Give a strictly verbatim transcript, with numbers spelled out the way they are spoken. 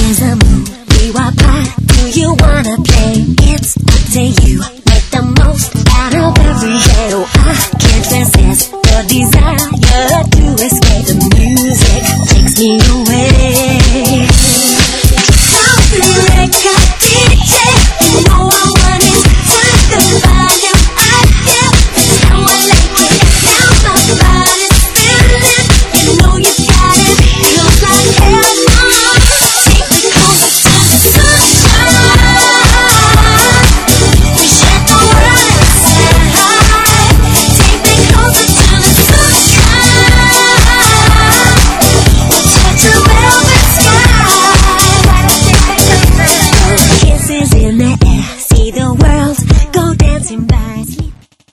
There's a movie, what part do you wanna play? It's up to you. Make the most out of every day. Oh, I can't resist the desire to escape the music.